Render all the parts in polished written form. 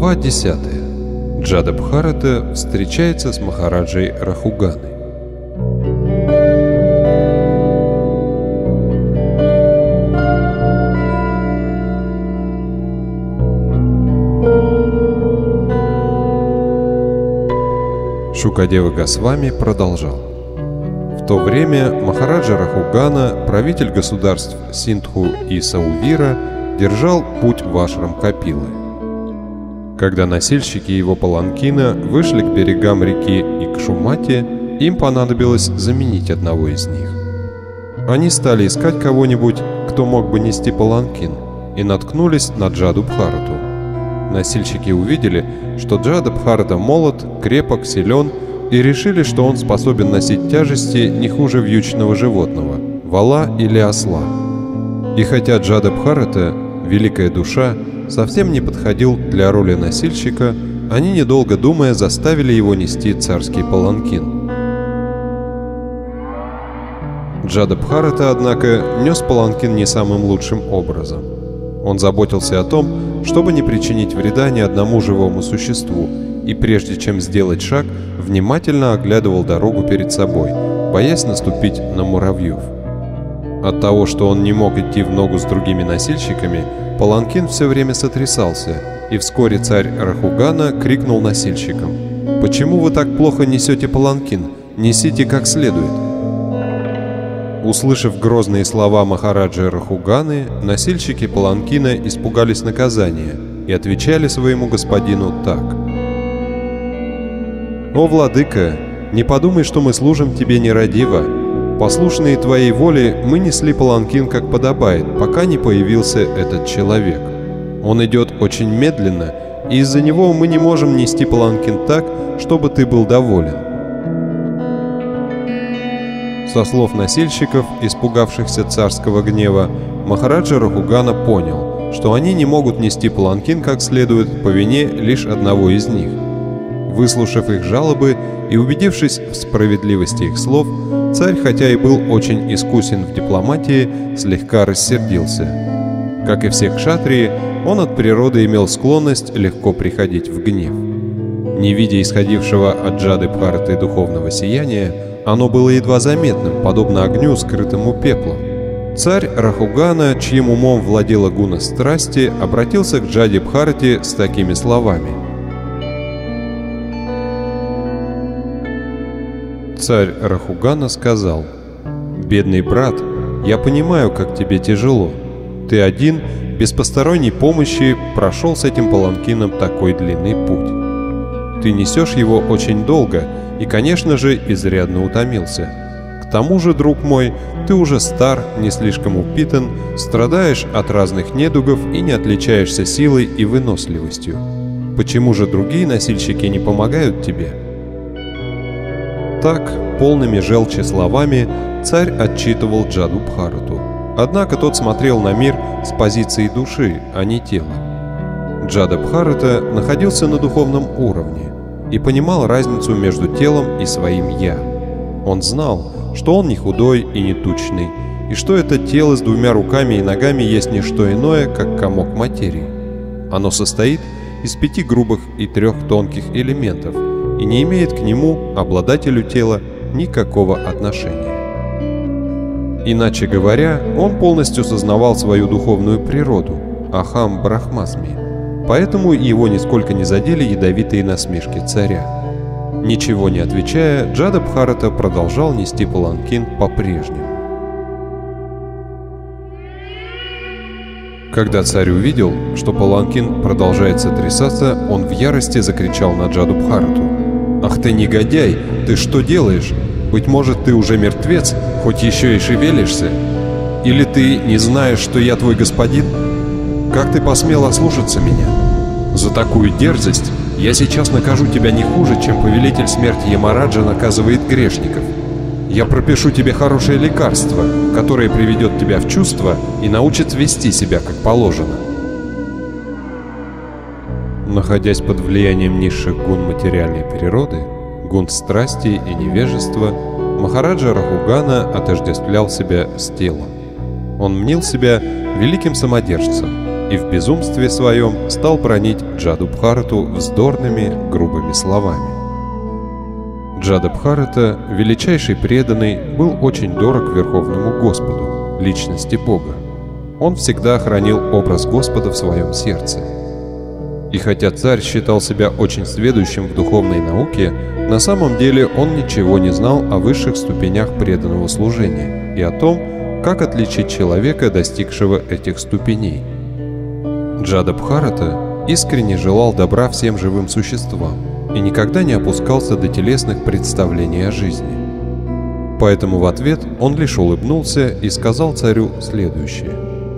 Глава 10. Джада-Бхарата встречается с Махараджей Рахуганой. Шукадева Госвами продолжал. В то время Махараджа Рахугана, правитель государств Синдху и Саувира, держал путь в ашрам Капилы. Когда носильщики его паланкина вышли к берегам реки Икшумати, им понадобилось заменить одного из них. Они стали искать кого-нибудь, кто мог бы нести паланкин, и наткнулись на Джаду-Бхарату. Носильщики увидели, что Джада-Бхарата молод, крепок, силен, и решили, что он способен носить тяжести не хуже вьючного животного, вола или осла. И хотя Джада-Бхарата, великая душа, совсем не подходил для роли носильщика, они, недолго думая, заставили его нести царский паланкин. Джада-Бхарата, однако, нес паланкин не самым лучшим образом. Он заботился о том, чтобы не причинить вреда ни одному живому существу, и прежде чем сделать шаг, внимательно оглядывал дорогу перед собой, боясь наступить на муравьев. От того, что он не мог идти в ногу с другими носильщиками, паланкин все время сотрясался, и вскоре царь Рахугана крикнул носильщикам: «Почему вы так плохо несете паланкин? Несите как следует!» Услышав грозные слова Махараджи Рахуганы, носильщики паланкина испугались наказания и отвечали своему господину так: «О, владыка, не подумай, что мы служим тебе нерадиво. Послушные твоей воле, мы несли паланкин как подобает, пока не появился этот человек. Он идет очень медленно, и из-за него мы не можем нести паланкин так, чтобы ты был доволен». Со слов носильщиков, испугавшихся царского гнева, Махараджа Рахугана понял, что они не могут нести паланкин как следует по вине лишь одного из них. Выслушав их жалобы и убедившись в справедливости их слов, царь, хотя и был очень искусен в дипломатии, слегка рассердился. Как и все кшатрии, он от природы имел склонность легко приходить в гнев. Не видя исходившего от Джады-Бхараты духовного сияния, оно было едва заметным, подобно огню, скрытому пеплом. Царь Рахугана, чьим умом владела гуна страсти, обратился к Джаде-Бхарате с такими словами. Царь Рахугана сказал: «Бедный брат, я понимаю, как тебе тяжело. Ты один, без посторонней помощи, прошел с этим паланкином такой длинный путь. Ты несешь его очень долго и, конечно же, изрядно утомился. К тому же, друг мой, ты уже стар, не слишком упитан, страдаешь от разных недугов и не отличаешься силой и выносливостью. Почему же другие носильщики не помогают тебе?» Так, полными желчи словами, царь отчитывал Джаду-Бхарату. Однако тот смотрел на мир с позиции души, а не тела. Джада-Бхарата находился на духовном уровне и понимал разницу между телом и своим «я». Он знал, что он не худой и не тучный, и что это тело с двумя руками и ногами есть не что иное, как комок материи. Оно состоит из 5 грубых и 3 тонких элементов, и не имеет к нему, обладателю тела, никакого отношения. Иначе говоря, он полностью сознавал свою духовную природу, Ахам Брахмасми, поэтому его нисколько не задели ядовитые насмешки царя. Ничего не отвечая, Джада-Бхарата продолжал нести паланкин по-прежнему. Когда царь увидел, что паланкин продолжает сотрясаться, он в ярости закричал на Джаду-Бхарату: «Ах ты негодяй! Ты что делаешь? Быть может, ты уже мертвец, хоть еще и шевелишься? Или ты не знаешь, что я твой господин? Как ты посмел ослушаться меня? За такую дерзость я сейчас накажу тебя не хуже, чем повелитель смерти Ямараджа наказывает грешников. Я пропишу тебе хорошее лекарство, которое приведет тебя в чувство и научит вести себя как положено». Находясь под влиянием низших гун материальной природы, гун страсти и невежества, Махараджа Рахугана отождествлял себя с телом. Он мнил себя великим самодержцем и в безумстве своем стал бранить Джадабхарату вздорными, грубыми словами. Джадабхарата, величайший преданный, был очень дорог Верховному Господу, личности Бога. Он всегда хранил образ Господа в своем сердце. И хотя царь считал себя очень сведущим в духовной науке, на самом деле он ничего не знал о высших ступенях преданного служения и о том, как отличить человека, достигшего этих ступеней. Джадабхарата искренне желал добра всем живым существам и никогда не опускался до телесных представлений о жизни. Поэтому в ответ он лишь улыбнулся и сказал царю следующее.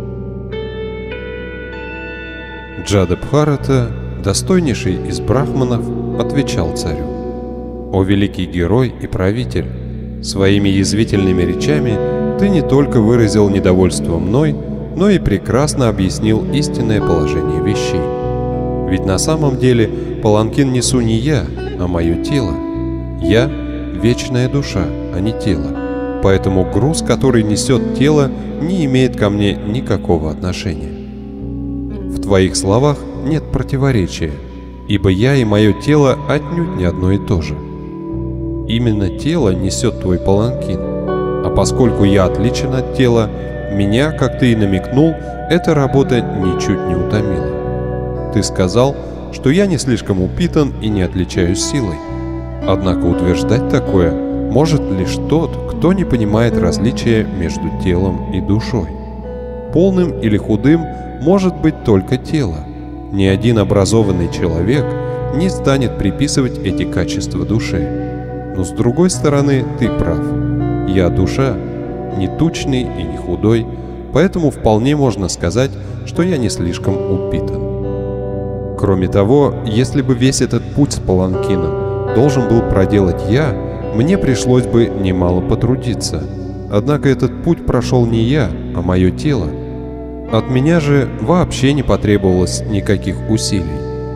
Джадабхарата, достойнейший из брахманов, отвечал царю: «О великий герой и правитель, своими язвительными речами ты не только выразил недовольство мной, но и прекрасно объяснил истинное положение вещей. Ведь на самом деле паланкин несу не я, а мое тело. Я – вечная душа, а не тело. Поэтому груз, который несет тело, не имеет ко мне никакого отношения. В твоих словах нет противоречия, ибо я и мое тело отнюдь не одно и то же. Именно тело несет твой паланкин, а поскольку я отличен от тела, меня, как ты и намекнул, эта работа ничуть не утомила. Ты сказал, что я не слишком упитан и не отличаюсь силой. Однако утверждать такое может лишь тот, кто не понимает различия между телом и душой. Полным или худым может быть только тело. Ни один образованный человек не станет приписывать эти качества душе. Но с другой стороны, ты прав. Я душа, не тучный и не худой, поэтому вполне можно сказать, что я не слишком упитан. Кроме того, если бы весь этот путь с паланкином должен был проделать я, мне пришлось бы немало потрудиться. Однако этот путь прошел не я, а мое тело. От меня же вообще не потребовалось никаких усилий.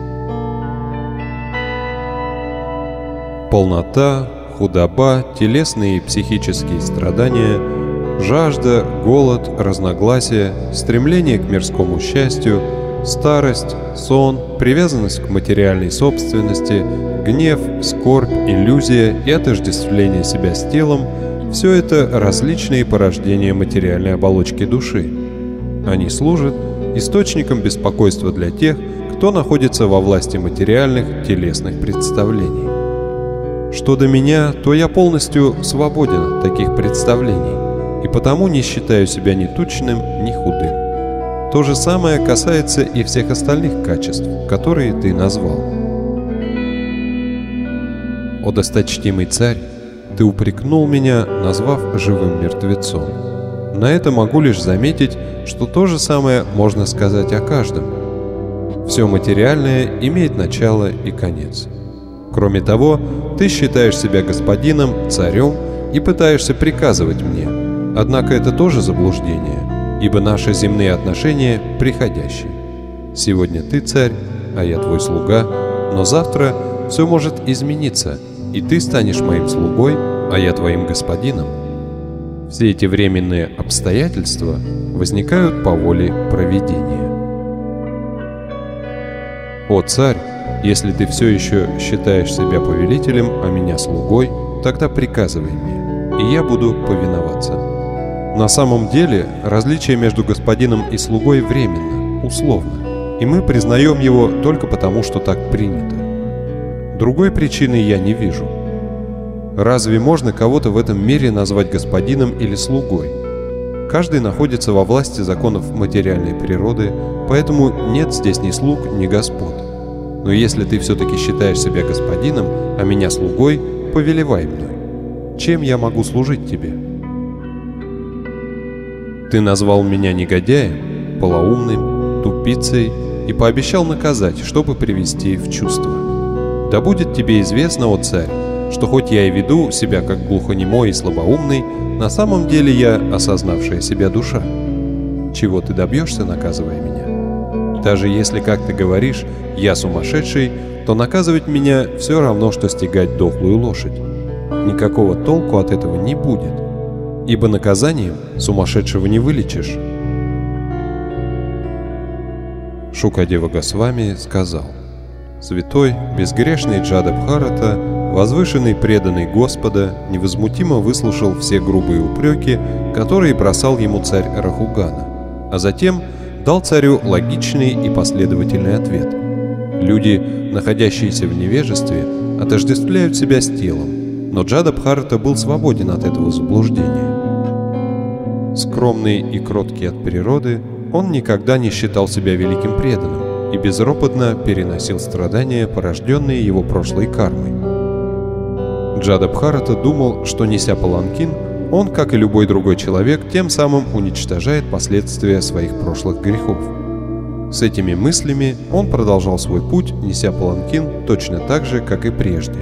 Полнота, худоба, телесные и психические страдания, жажда, голод, разногласия, стремление к мирскому счастью, старость, сон, привязанность к материальной собственности, гнев, скорбь, иллюзия и отождествление себя с телом – все это различные порождения материальной оболочки души. Они служат источником беспокойства для тех, кто находится во власти материальных телесных представлений. Что до меня, то я полностью свободен от таких представлений, и потому не считаю себя ни тучным, ни худым. То же самое касается и всех остальных качеств, которые ты назвал. О досточтимый царь, ты упрекнул меня, назвав живым мертвецом. На это могу лишь заметить, что то же самое можно сказать о каждом. Все материальное имеет начало и конец. Кроме того, ты считаешь себя господином, царем и пытаешься приказывать мне. Однако это тоже заблуждение, ибо наши земные отношения приходящие. Сегодня ты царь, а я твой слуга, но завтра все может измениться, и ты станешь моим слугой, а я твоим господином. Все эти временные обстоятельства возникают по воле провидения. О царь, если ты все еще считаешь себя повелителем, а меня слугой, тогда приказывай мне, и я буду повиноваться. На самом деле, различие между господином и слугой временно, условно, и мы признаем его только потому, что так принято. Другой причины я не вижу. Разве можно кого-то в этом мире назвать господином или слугой? Каждый находится во власти законов материальной природы, поэтому нет здесь ни слуг, ни господ. Но если ты все-таки считаешь себя господином, а меня слугой, повелевай мной. Чем я могу служить тебе? Ты назвал меня негодяем, полоумным, тупицей и пообещал наказать, чтобы привести в чувство. Да будет тебе известно, о царь, что хоть я и веду себя как глухонемой и слабоумный, на самом деле я осознавшая себя душа. Чего ты добьешься, наказывая меня? Даже если, как ты говоришь, я сумасшедший, то наказывать меня все равно, что стегать дохлую лошадь. Никакого толку от этого не будет, ибо наказанием сумасшедшего не вылечишь. Шукадева Госвами сказал: «Святой, безгрешный Джадабхарата, возвышенный преданный Господа, невозмутимо выслушал все грубые упреки, которые бросал ему царь Рахугана, а затем дал царю логичный и последовательный ответ. Люди, находящиеся в невежестве, отождествляют себя с телом, но Джадабхарата был свободен от этого заблуждения. Скромный и кроткий от природы, он никогда не считал себя великим преданным и безропотно переносил страдания, порожденные его прошлой кармой. Джадабхарата думал, что, неся паланкин, он, как и любой другой человек, тем самым уничтожает последствия своих прошлых грехов. С этими мыслями он продолжал свой путь, неся паланкин точно так же, как и прежде».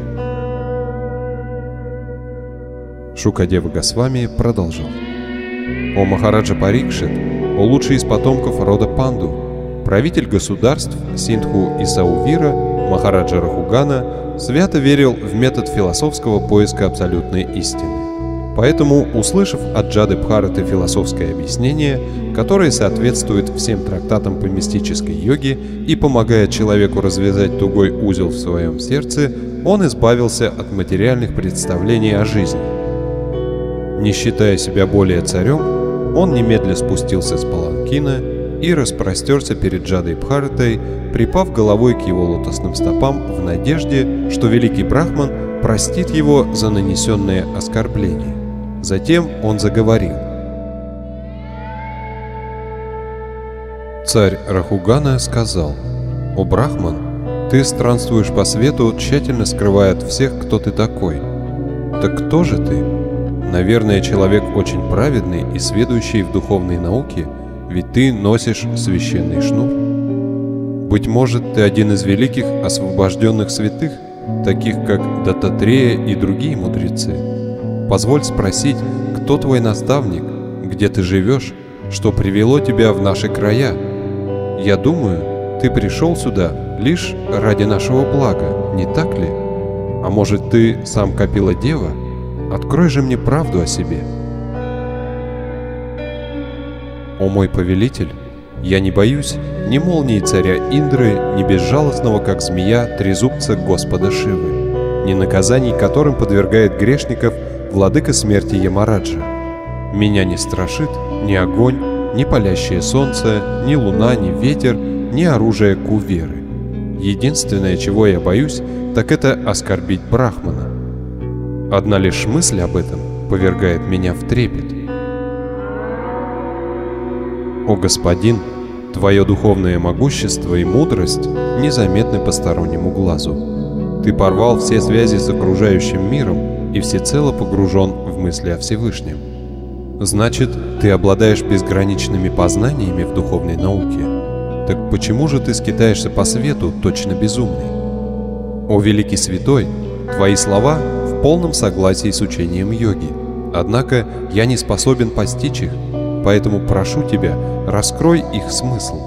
Шукадева Госвами продолжал: «О Махараджа Парикшит, о лучший из потомков рода Панду, правитель государств Синдху и Саувира, Махараджа Рахугана свято верил в метод философского поиска абсолютной истины. Поэтому, услышав от Джадабхараты философское объяснение, которое соответствует всем трактатам по мистической йоге и помогает человеку развязать тугой узел в своем сердце, он избавился от материальных представлений о жизни. Не считая себя более царем, он немедля спустился с паланкина и распростерся перед Джадабхаратой, припав головой к его лотосным стопам в надежде, что великий Брахман простит его за нанесенное оскорбление. Затем он заговорил: «Царь Рахугана сказал: «О Брахман, ты странствуешь по свету, тщательно скрывая от всех, кто ты такой. Так кто же ты? Наверное, человек очень праведный и сведущий в духовной науке, ведь ты носишь священный шнур. Быть может, ты один из великих освобожденных святых, таких как Даттатрея и другие мудрецы. Позволь спросить, кто твой наставник, где ты живешь, что привело тебя в наши края? Я думаю, ты пришел сюда лишь ради нашего блага, не так ли? А может, ты сам Капила Дева? Открой же мне правду о себе». «О мой повелитель, я не боюсь ни молнии царя Индры, ни безжалостного, как змея, трезубца Господа Шивы, ни наказаний, которым подвергает грешников владыка смерти Ямараджа. Меня не страшит ни огонь, ни палящее солнце, ни луна, ни ветер, ни оружие Куверы. Единственное, чего я боюсь, так это оскорбить Брахмана. Одна лишь мысль об этом повергает меня в трепет. О господин, твое духовное могущество и мудрость незаметны постороннему глазу. Ты порвал все связи с окружающим миром и всецело погружен в мысли о Всевышнем. Значит, ты обладаешь безграничными познаниями в духовной науке. Так почему же ты скитаешься по свету, точно безумный? О великий святой, твои слова в полном согласии с учением йоги. Однако я не способен постичь их, поэтому прошу тебя, раскрой их смысл.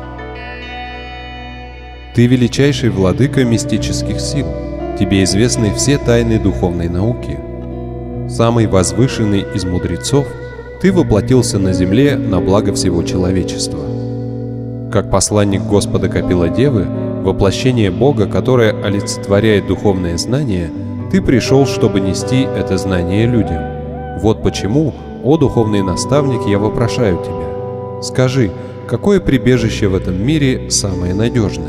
Ты величайший владыка мистических сил, тебе известны все тайны духовной науки. Самый возвышенный из мудрецов, ты воплотился на земле на благо всего человечества. Как посланник Господа Капила Девы, воплощение Бога, которое олицетворяет духовное знание, ты пришел, чтобы нести это знание людям. Вот почему, о духовный наставник, я вопрошаю тебя. Скажи, какое прибежище в этом мире самое надежное?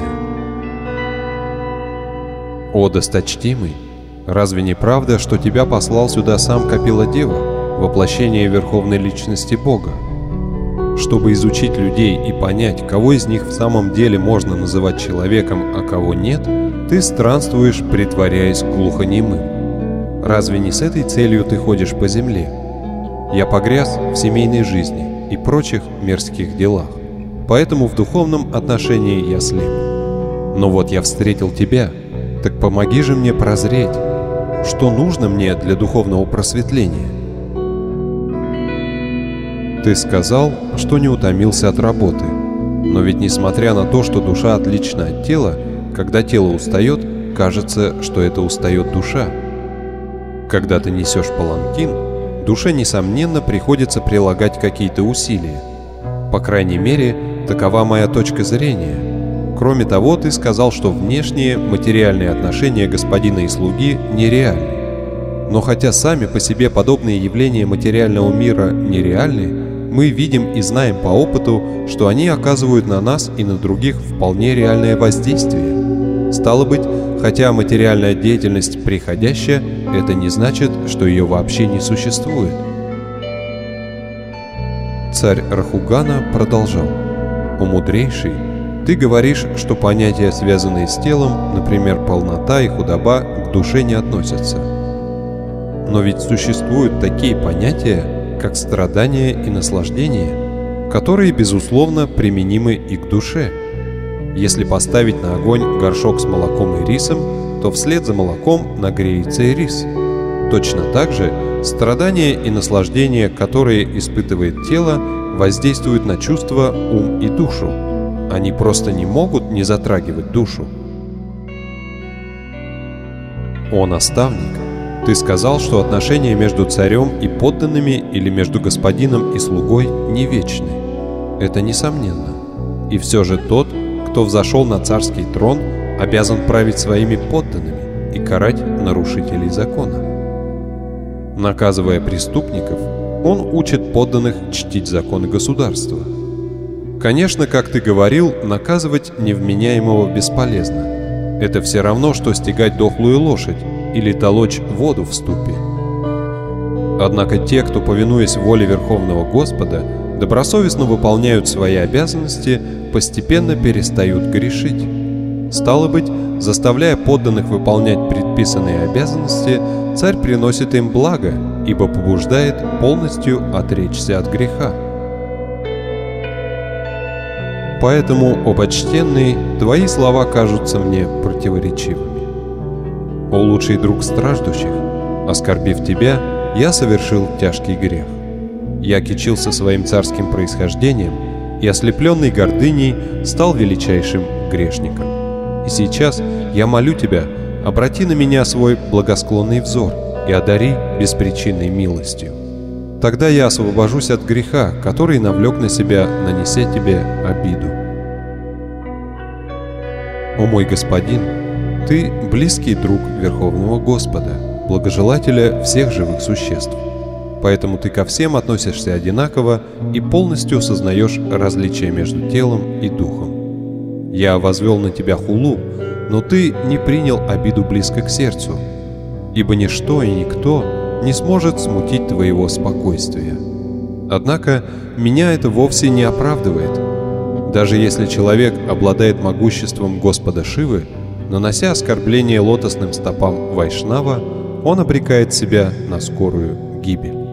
О досточтимый, разве не правда, что тебя послал сюда сам Капила Дева, воплощение Верховной Личности Бога? Чтобы изучить людей и понять, кого из них в самом деле можно называть человеком, а кого нет, ты странствуешь, притворяясь глухонемым. Разве не с этой целью ты ходишь по земле? Я погряз в семейной жизни и прочих мирских делах, поэтому в духовном отношении я слеп. Но вот я встретил тебя, так помоги же мне прозреть, что нужно мне для духовного просветления. Ты сказал, что не утомился от работы, но ведь несмотря на то, что душа отлична от тела, когда тело устает, кажется, что это устает душа. Когда ты несешь паланкин, душе, несомненно, приходится прилагать какие-то усилия. По крайней мере, такова моя точка зрения. Кроме того, ты сказал, что внешние материальные отношения господина и слуги нереальны. Но хотя сами по себе подобные явления материального мира нереальны, мы видим и знаем по опыту, что они оказывают на нас и на других вполне реальное воздействие. Стало быть, хотя материальная деятельность приходящая, это не значит, что ее вообще не существует. Царь Рахугана продолжал: «О мудрейший, ты говоришь, что понятия, связанные с телом, например, полнота и худоба, к душе не относятся. Но ведь существуют такие понятия, как страдание и наслаждение, которые, безусловно, применимы и к душе. Если поставить на огонь горшок с молоком и рисом, то вслед за молоком нагреется и рис. Точно так же страдания и наслаждения, которые испытывает тело, воздействуют на чувства, ум и душу. Они просто не могут не затрагивать душу». «О наставник, ты сказал, что отношения между царем и подданными или между господином и слугой не вечны. Это несомненно. И все же тот, кто взошел на царский трон, обязан править своими подданными и карать нарушителей закона. Наказывая преступников, он учит подданных чтить законы государства. Конечно, как ты говорил, наказывать невменяемого бесполезно. Это все равно, что стегать дохлую лошадь или толочь воду в ступе. Однако те, кто, повинуясь воле Верховного Господа, добросовестно выполняют свои обязанности, постепенно перестают грешить. Стало быть, заставляя подданных выполнять предписанные обязанности, царь приносит им благо, ибо побуждает полностью отречься от греха. Поэтому, о почтенный, твои слова кажутся мне противоречивыми. О лучший друг страждущих, оскорбив тебя, я совершил тяжкий грех. Я кичился своим царским происхождением и, ослепленный гордыней, стал величайшим грешником. И сейчас я молю тебя, обрати на меня свой благосклонный взор и одари беспричинной милостью. Тогда я освобожусь от греха, который навлек на себя, нанеся тебе обиду. О мой господин, ты близкий друг Верховного Господа, благожелателя всех живых существ. Поэтому ты ко всем относишься одинаково и полностью осознаешь различия между телом и духом. Я возвел на тебя хулу, но ты не принял обиду близко к сердцу, ибо ничто и никто не сможет смутить твоего спокойствия. Однако меня это вовсе не оправдывает. Даже если человек обладает могуществом Господа Шивы, нанося оскорбление лотосным стопам Вайшнава, он обрекает себя на скорую гибель.